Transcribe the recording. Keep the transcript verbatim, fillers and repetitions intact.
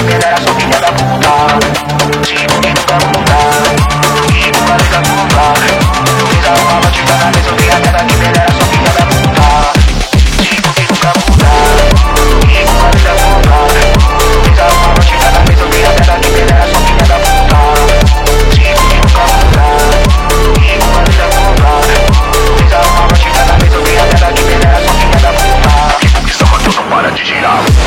que pedera, sua filha da puta. Tipo que nunca muda, e nunca liga curva. Fiz uma batida na mesa, eu vi a merda que pedera, sua filha da puta. Tipo que nunca muda, e nunca liga curva. Fiz uma batida na mesa, eu vi a merda que pedera, sua filha da puta. Tipo que nunca muda, e nunca liga curva. Fiz uma batida na mesa, eu vi a merda que pedera, sua filha da puta. Tipo que samba, tu não para de girar.